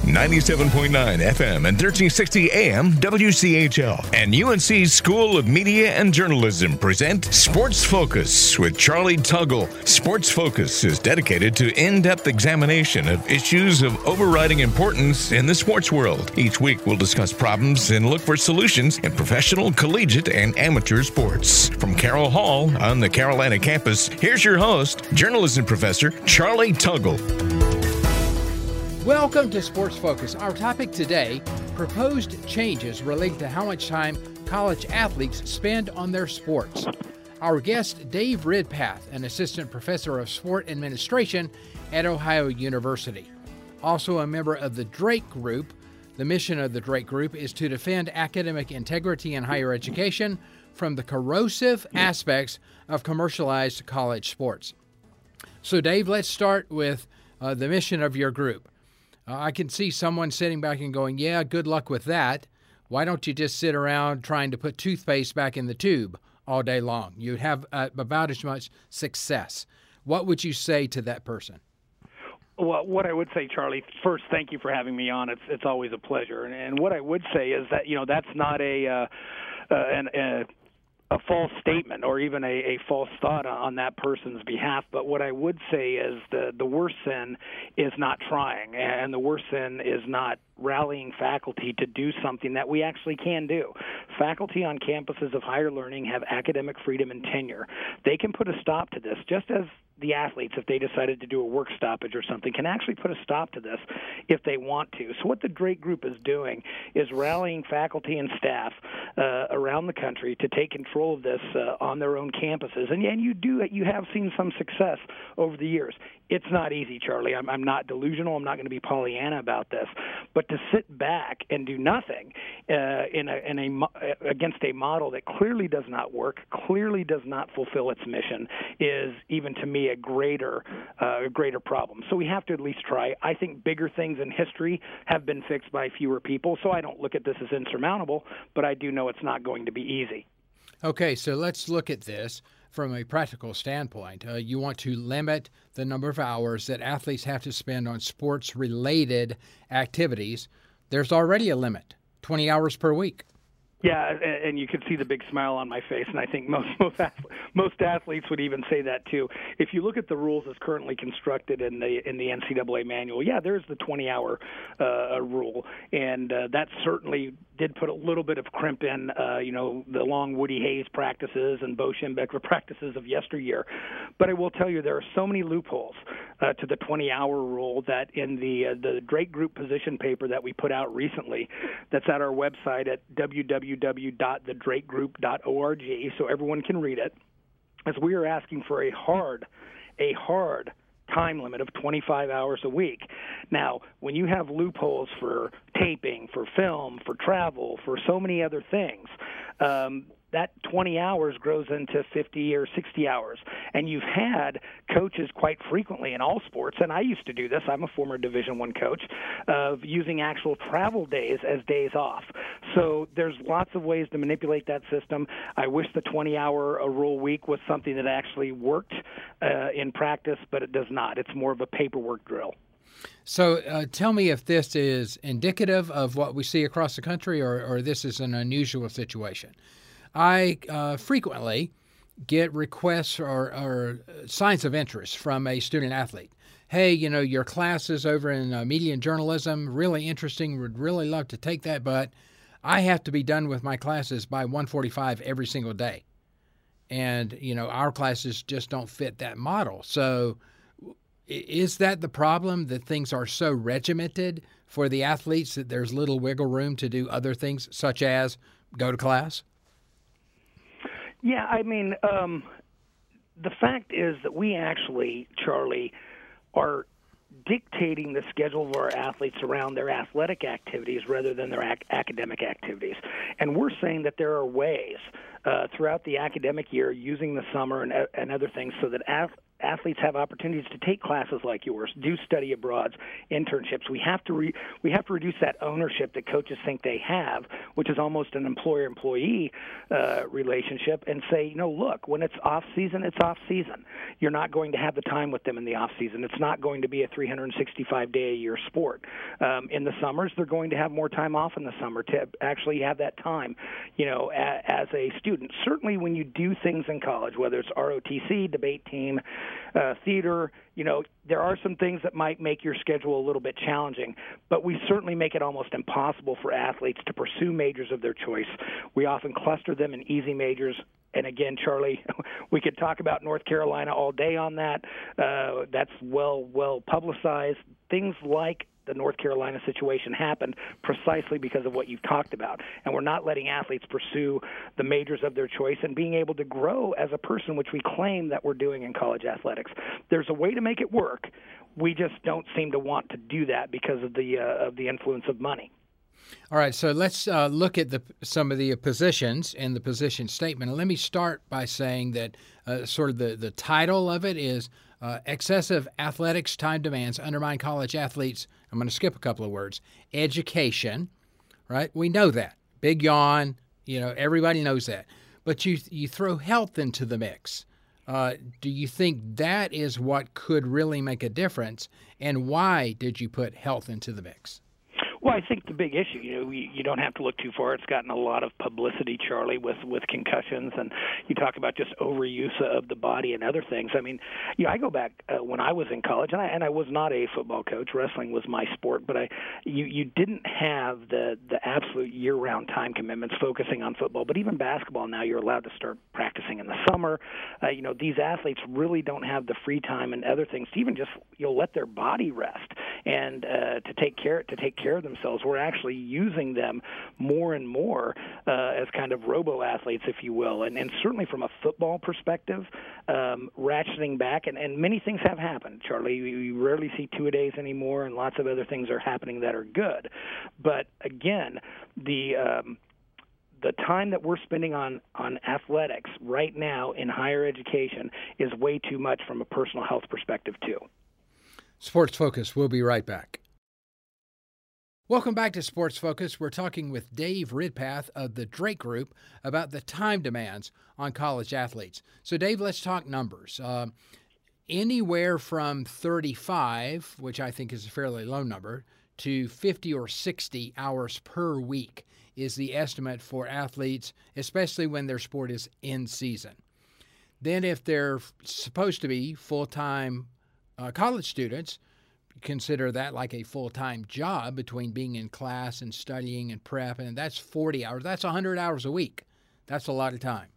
97.9 FM and 1360 AM WCHL and UNC School of Media and Journalism present Sports Focus with Charlie Tuggle. Sports Focus is dedicated to in-depth examination of issues of overriding importance in the sports world. Each week we'll discuss problems and look for solutions in professional, collegiate, and amateur sports. From Carroll Hall on the Carolina campus, here's your host, journalism professor Charlie Tuggle. Welcome to Sports Focus. Our topic today, proposed changes relating to how much time college athletes spend on their sports. Our guest, Dave Ridpath, an assistant professor of sport administration at Ohio University. Also a member of the Drake Group. The mission of the Drake Group is to defend academic integrity in higher education from the corrosive aspects of commercialized college sports. So Dave, let's start with the mission of your group. I can see someone sitting back and going, yeah, good luck with that. Why don't you just sit around trying to put toothpaste back in the tube all day long? You'd have about as much success. What would you say to that person? Well, what I would say, Charlie, first, thank you for having me on. It's always a pleasure. And what I would say is that, that's not a false statement or even a false thought on that person's behalf. But what I would say is the worst sin is not trying, and the worst sin is not rallying faculty to do something that we actually can do. Faculty on campuses of higher learning have academic freedom and tenure. They can put a stop to this, just as the athletes, if they decided to do a work stoppage or something, can actually put a stop to this if they want to. So what the Drake Group is doing is rallying faculty and staff around the country to take control of this on their own campuses. And you have seen some success over the years. It's not easy, Charlie. I'm not delusional. I'm not going to be Pollyanna about this. But to sit back and do nothing against a model that clearly does not work, clearly does not fulfill its mission, is even to me a greater problem. So we have to at least try. I think bigger things in history have been fixed by fewer people. So I don't look at this as insurmountable, but I do know it's not going to be easy. Okay, so let's look at this from a practical standpoint. You want to limit the number of hours that athletes have to spend on sports-related activities. There's already a limit, 20 hours per week. Yeah, and you could see the big smile on my face, and I think most athletes would even say that too. If you look at the rules as currently constructed in the NCAA manual, there's the 20-hour rule, and that certainly did put a little bit of crimp in, the long Woody Hayes practices and Bo Schembechler practices of yesteryear. But I will tell you, there are so many loopholes to the 20-hour rule that in the Drake Group position paper that we put out recently, that's at our website at www.thedrakegroup.org, so everyone can read it, as we are asking for a hard time limit of 25 hours a week. Now, when you have loopholes for taping, for film, for travel, for so many other things, that 20 hours grows into 50 or 60 hours. And you've had coaches quite frequently in all sports, and I used to do this, I'm a former Division I coach, of using actual travel days as days off. So there's lots of ways to manipulate that system. I wish the 20-hour rule week was something that actually worked in practice, but it does not. It's more of a paperwork drill. So tell me if this is indicative of what we see across the country or this is an unusual situation. I frequently get requests or signs of interest from a student athlete. Hey, your class is over in media and journalism, really interesting, would really love to take that, but I have to be done with my classes by 1:45 every single day. And, our classes just don't fit that model. So is that the problem, that things are so regimented for the athletes that there's little wiggle room to do other things, such as go to class? Yeah, the fact is that we actually, Charlie, are dictating the schedule of our athletes around their athletic activities rather than their academic activities. And we're saying that there are ways throughout the academic year, using the summer and other things, so that athletes have opportunities to take classes like yours, do study abroads, internships. We have to reduce that ownership that coaches think they have, which is almost an employer-employee relationship, and say, look, when it's off season, it's off season. You're not going to have the time with them in the off season. It's not going to be a 365-day-a-year sport. In the summers, they're going to have more time off in the summer to actually have that time, as a student. Certainly when you do things in college, whether it's ROTC, debate team, theater, there are some things that might make your schedule a little bit challenging, but we certainly make it almost impossible for athletes to pursue majors of their choice. We often cluster them in easy majors. And again, Charlie, we could talk about North Carolina all day on that. That's well publicized. Things like the North Carolina situation happened precisely because of what you've talked about. And we're not letting athletes pursue the majors of their choice and being able to grow as a person, which we claim that we're doing in college athletics. There's a way to make it work. We just don't seem to want to do that because of the influence of money. All right, so let's look at some of the positions in the position statement. And let me start by saying that sort of the title of it is Excessive Athletics Time Demands Undermine College Athletes. I'm going to skip a couple of words. Education, right? We know that. Big yawn, everybody knows that. But you throw health into the mix. Do you think that is what could really make a difference? And why did you put health into the mix? Well, I think the big issue, you don't have to look too far. It's gotten a lot of publicity, Charlie, with concussions, and you talk about just overuse of the body and other things. I mean, I go back when I was in college, and I was not a football coach. Wrestling was my sport, but you didn't have the absolute year-round time commitments focusing on football. But even basketball now, you're allowed to start practicing in the summer. These athletes really don't have the free time and other things to even just let their body rest and to take care of themselves. We're actually using them more and more as kind of robo-athletes, if you will. And certainly from a football perspective, ratcheting back, and many things have happened, Charlie. We rarely see two-a-days anymore, and lots of other things are happening that are good. But again, the time that we're spending on athletics right now in higher education is way too much from a personal health perspective, too. Sports Focus. We'll be right back. Welcome back to Sports Focus. We're talking with Dave Ridpath of the Drake Group about the time demands on college athletes. So, Dave, let's talk numbers. Anywhere from 35, which I think is a fairly low number, to 50 or 60 hours per week is the estimate for athletes, especially when their sport is in season. Then if they're supposed to be full-time college students, consider that like a full-time job between being in class and studying and prep, and that's 40 hours. That's 100 hours a week. That's a lot of time.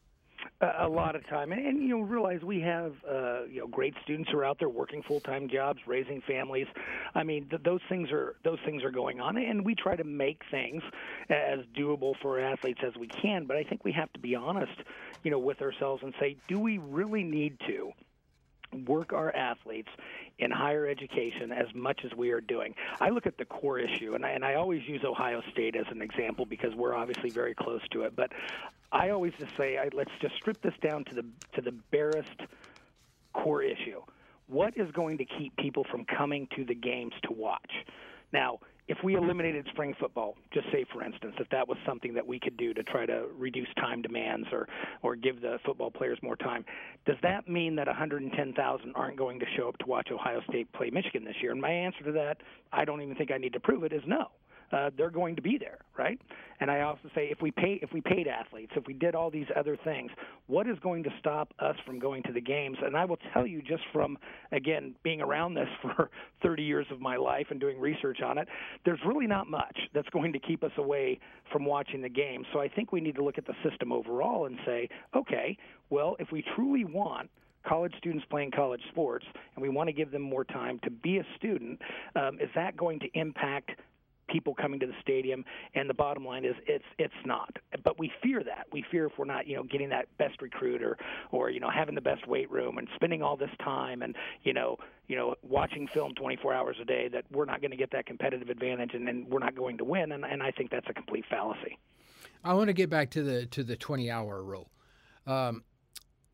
A lot of time, and realize we have great students who are out there working full-time jobs, raising families. I mean, those things are going on, and we try to make things as doable for athletes as we can. But I think we have to be honest, with ourselves and say, do we really need to work our athletes in higher education as much as we are doing? I look at the core issue, and I always use Ohio State as an example because we're obviously very close to it. But I always just say, let's just strip this down to the barest core issue. What is going to keep people from coming to the games to watch? Now, if we eliminated spring football, just say, for instance, if that was something that we could do to try to reduce time demands or give the football players more time, does that mean that 110,000 aren't going to show up to watch Ohio State play Michigan this year? And my answer to that, I don't even think I need to prove it, is no. They're going to be there, right? And I also say if we paid athletes, if we did all these other things, what is going to stop us from going to the games? And I will tell you, just from, again, being around this for 30 years of my life and doing research on it, there's really not much that's going to keep us away from watching the game. So I think we need to look at the system overall and say, okay, well, if we truly want college students playing college sports and we want to give them more time to be a student, is that going to impact people coming to the stadium? And the bottom line is it's not. But we fear that. We fear if we're not, getting that best recruiter or having the best weight room and spending all this time and, watching film 24 hours a day, that we're not going to get that competitive advantage and we're not going to win. And I think that's a complete fallacy. I want to get back to the 20-hour rule.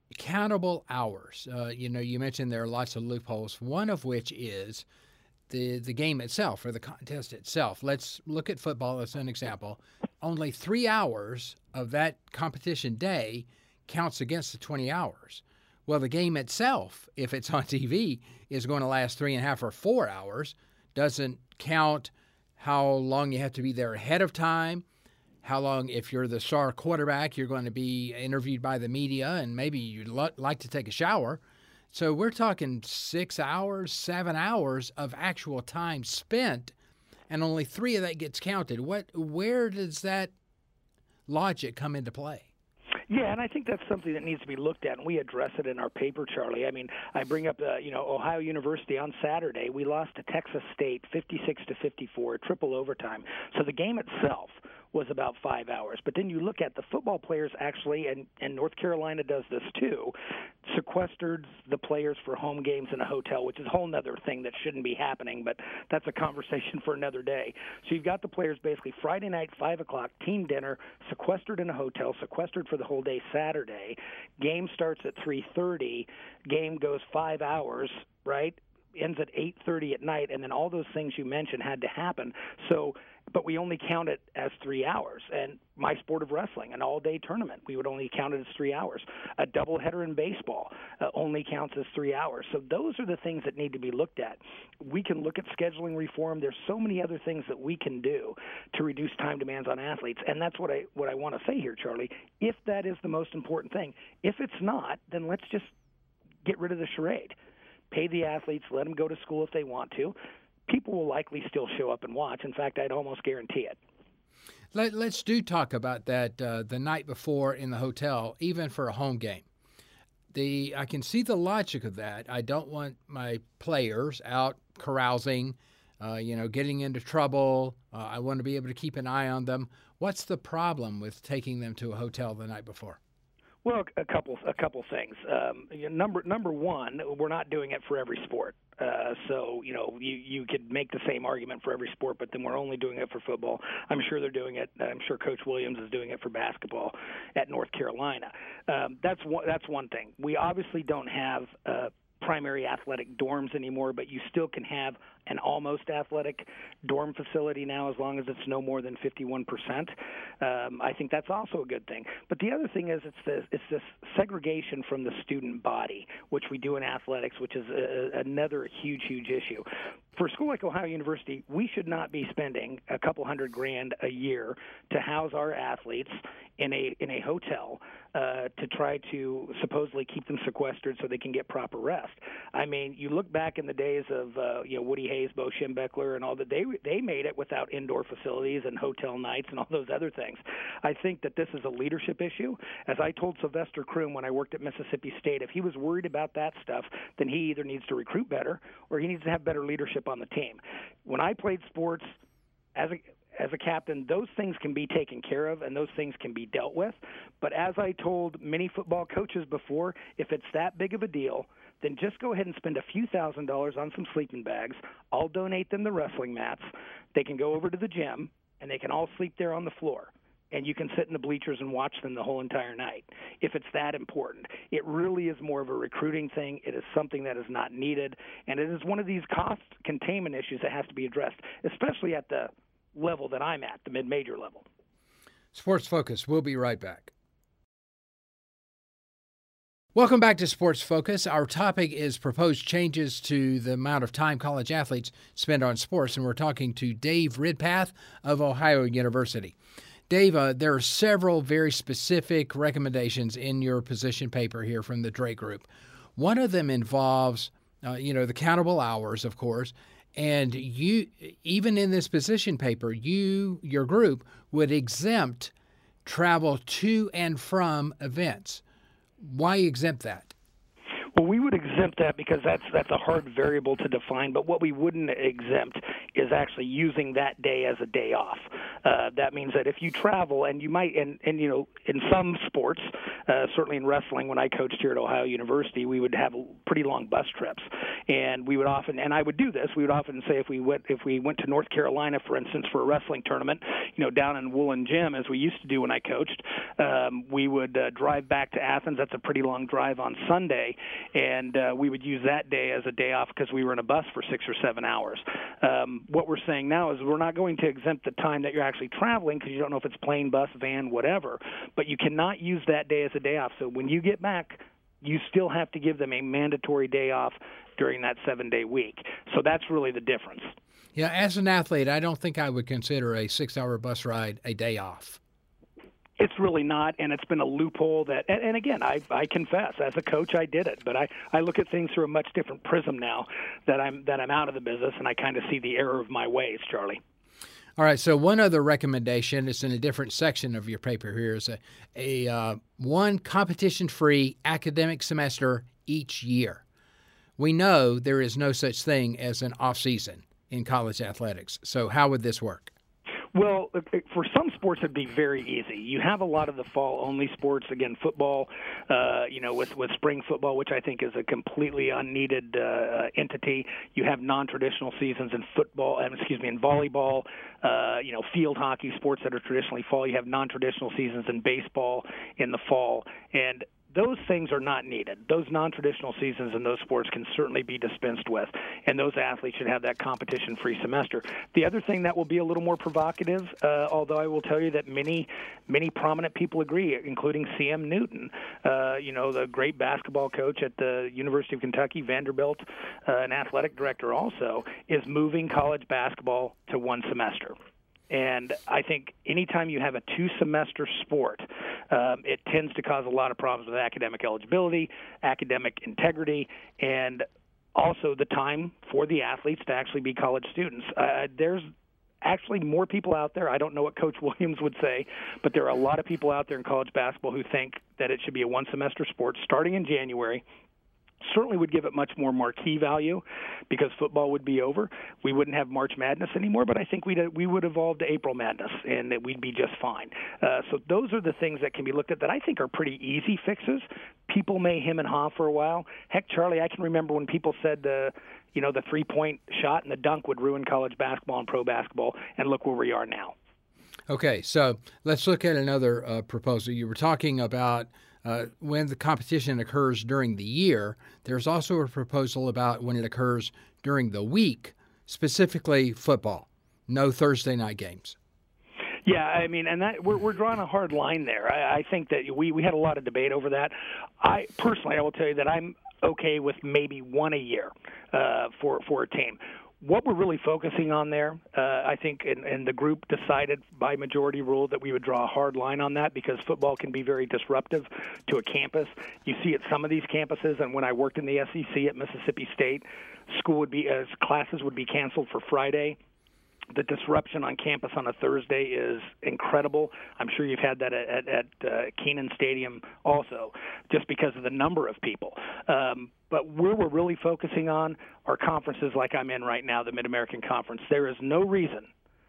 countable hours. You mentioned there are lots of loopholes, one of which is the game itself or the contest itself. Let's look at football as an example. Only 3 hours of that competition day counts against the 20 hours. Well, the game itself, if it's on TV, is going to last 3.5 or 4 hours. Doesn't count how long you have to be there ahead of time, how long, if you're the star quarterback, you're going to be interviewed by the media, and maybe you'd like to take a shower. So we're talking 6 hours, 7 hours of actual time spent, and only 3 of that gets counted. Where does that logic come into play? Yeah, and I think that's something that needs to be looked at, and we address it in our paper, Charlie. I mean, I bring up, Ohio University on Saturday. We lost to Texas State 56-54, triple overtime. So the game itself was about 5 hours. But then you look at the football players actually, and North Carolina does this too, sequestered the players for home games in a hotel, which is a whole other thing that shouldn't be happening, but that's a conversation for another day. So you've got the players basically Friday night, 5 o'clock, team dinner, sequestered in a hotel, sequestered for the whole day Saturday. Game starts at 3:30. Game goes 5 hours, right? Ends at 8:30 at night, and then all those things you mentioned had to happen. So, but we only count it as 3 hours. And my sport of wrestling, an all-day tournament, we would only count it as 3 hours. A doubleheader in baseball only counts as 3 hours. So those are the things that need to be looked at. We can look at scheduling reform. There's so many other things that we can do to reduce time demands on athletes, and that's what I want to say here, Charlie. If that is the most important thing, if it's not, then let's just get rid of the charade. Pay the athletes, let them go to school if they want to. People will likely still show up and watch. In fact, I'd almost guarantee it. Let's talk about that the night before in the hotel, even for a home game. I can see the logic of that. I don't want my players out carousing, getting into trouble. I want to be able to keep an eye on them. What's the problem with taking them to a hotel the night before? Well, a couple things. Number one, we're not doing it for every sport. So you could make the same argument for every sport, but then we're only doing it for football. I'm sure they're doing it. I'm sure Coach Williams is doing it for basketball at North Carolina. That's one thing. We obviously don't have primary athletic dorms anymore, but you still can have an almost athletic dorm facility now as long as it's no more than 51%. I think that's also a good thing. But the other thing is it's this segregation from the student body, which we do in athletics, which is another huge issue. For a school like Ohio University, we should not be spending a couple $100,000 a year to house our athletes in a hotel to try to supposedly keep them sequestered so they can get proper rest. I mean, you look back in the days of Woody Hayes, Bo Schembechler, and all that. They made it without indoor facilities and hotel nights and all those other things. I think that this is a leadership issue. As I told Sylvester Croom when I worked at Mississippi State, if he was worried about that stuff, then he either needs to recruit better or he needs to have better leadership on the team. When I played sports as a captain, those things can be taken care of and those things can be dealt with. But as I told many football coaches before, if it's that big of a deal, then just go ahead and spend a few $1,000s on some sleeping bags. I'll donate them the wrestling mats. They can go over to the gym, and they can all sleep there on the floor. And you can sit in the bleachers and watch them the whole entire night, if it's that important. It really is more of a recruiting thing. It is something that is not needed, and it is one of these cost containment issues that has to be addressed, especially at the level that I'm at, the mid-major level. Sports Focus. We'll be right back. Welcome back to Sports Focus. Our topic is proposed changes to the amount of time college athletes spend on sports, and we're talking to Dave Ridpath of Ohio University. Dave, there are several very specific recommendations in your position paper here from the Drake Group. One of them involves, the countable hours, of course, and you, even in this position paper, your group would exempt travel to and from events. Why exempt that? Well, we would exempt that because that's a hard variable to define, but what we wouldn't exempt is actually using that day as a day off. That means that if you travel, and you might, in some sports, Certainly in wrestling, when I coached here at Ohio University, we would have pretty long bus trips, and we would often, and I would do this, we would often say if we went to North Carolina, for instance, for a wrestling tournament, down in Woolen Gym, as we used to do when I coached, we would drive back to Athens. That's a pretty long drive on Sunday, and we would use that day as a day off because we were in a bus for 6 or 7 hours. What we're saying now is we're not going to exempt the time that you're actually traveling because you don't know if it's plane, bus, van, whatever, but you cannot use that day as a day off. So when you get back, you still have to give them a mandatory day off during that 7-day week. So that's really the difference. Yeah, as an athlete, I don't think I would consider a 6-hour bus ride a day off. It's really not, and it's been a loophole that, and again, I confess, as a coach, I did it, but I look at things through a much different prism now that I'm out of the business, and I kind of see the error of my ways, Charlie. All right, so one other recommendation, it's in a different section of your paper here, is a one competition-free academic semester each year. We know there is no such thing as an off-season in college athletics, so how would this work? Well, for some sports, it'd be very easy. You have a lot of the fall-only sports. Again, football, with spring football, which I think is a completely unneeded entity. You have non-traditional seasons in football, in volleyball, field hockey, sports that are traditionally fall. You have non-traditional seasons in baseball in the fall, and those things are not needed. Those non-traditional seasons in those sports can certainly be dispensed with, and those athletes should have that competition-free semester. The other thing that will be a little more provocative, although I will tell you that many prominent people agree, including C.M. Newton, the great basketball coach at the University of Kentucky, Vanderbilt, an athletic director also, is moving college basketball to one semester. And I think anytime you have a 2-semester sport, it tends to cause a lot of problems with academic eligibility, academic integrity, and also the time for the athletes to actually be college students. There's actually more people out there. I don't know what Coach Williams would say, but there are a lot of people out there in college basketball who think that it should be a 1-semester sport starting in January. Certainly would give it much more marquee value because football would be over. We wouldn't have March Madness anymore, but I think we would evolve to April Madness, and that we'd be just fine. So those are the things that can be looked at that I think are pretty easy fixes. People may hem and haw for a while. Heck, Charlie, I can remember when people said the 3-point shot and the dunk would ruin college basketball and pro basketball, and look where we are now. Okay, so let's look at another proposal. You were talking about when the competition occurs during the year. There's also a proposal about when it occurs during the week, specifically football. No Thursday night games. Yeah, I mean, and that we're drawing a hard line there. I think that we had a lot of debate over that. I will tell you that I'm okay with maybe one a year for a team. What we're really focusing on there, I think, and the group decided by majority rule that we would draw a hard line on that because football can be very disruptive to a campus. You see at some of these campuses, and when I worked in the SEC at Mississippi State, classes would be canceled for Friday. The disruption on campus on a Thursday is incredible. I'm sure you've had that at Kenan Stadium also, just because of the number of people. But where we're really focusing on are conferences like I'm in right now, the Mid-American Conference. There is no reason,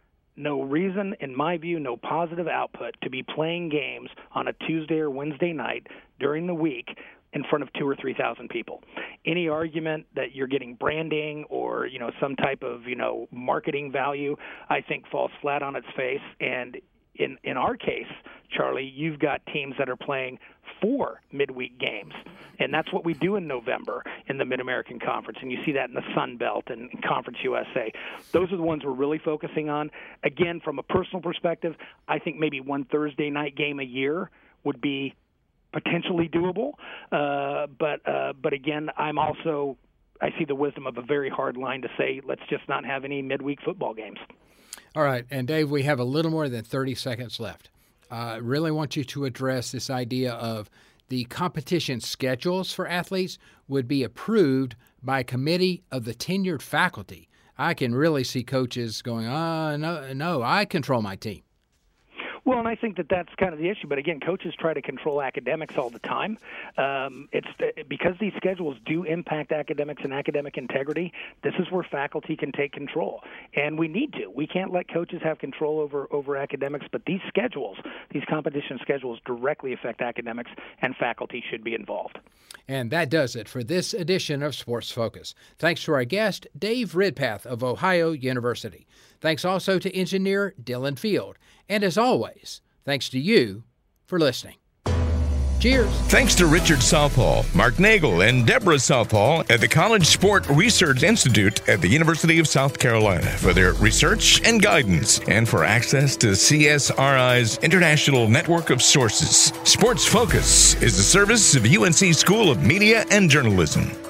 in my view, no positive output to be playing games on a Tuesday or Wednesday night during the week in front of 2,000 or 3,000 people. Any argument that you're getting branding or, some type of, marketing value, I think falls flat on its face. And in our case, Charlie, you've got teams that are playing 4 midweek games, and that's what we do in November in the Mid-American Conference, and you see that in the Sun Belt and Conference USA. Those are the ones we're really focusing on. Again, from a personal perspective, I think maybe one Thursday night game a year would be potentially doable, but again, I see the wisdom of a very hard line to say let's just not have any midweek football games. All right, and Dave, we have a little more than 30 seconds left. I really want you to address this idea of the competition schedules for athletes would be approved by a committee of the tenured faculty. I can really see coaches going, no, I control my team. Well, and I think that that's kind of the issue. But again, coaches try to control academics all the time. Because these schedules do impact academics and academic integrity. This is where faculty can take control, and we need to. We can't let coaches have control over academics. But these schedules, these competition schedules, directly affect academics, and faculty should be involved. And that does it for this edition of Sports Focus. Thanks to our guest, Dave Ridpath of Ohio University. Thanks also to engineer Dylan Field. And as always, thanks to you for listening. Cheers. Thanks to Richard Southall, Mark Nagel, and Deborah Southall at the College Sport Research Institute at the University of South Carolina for their research and guidance, and for access to CSRI's international network of sources. Sports Focus is a service of UNC School of Media and Journalism.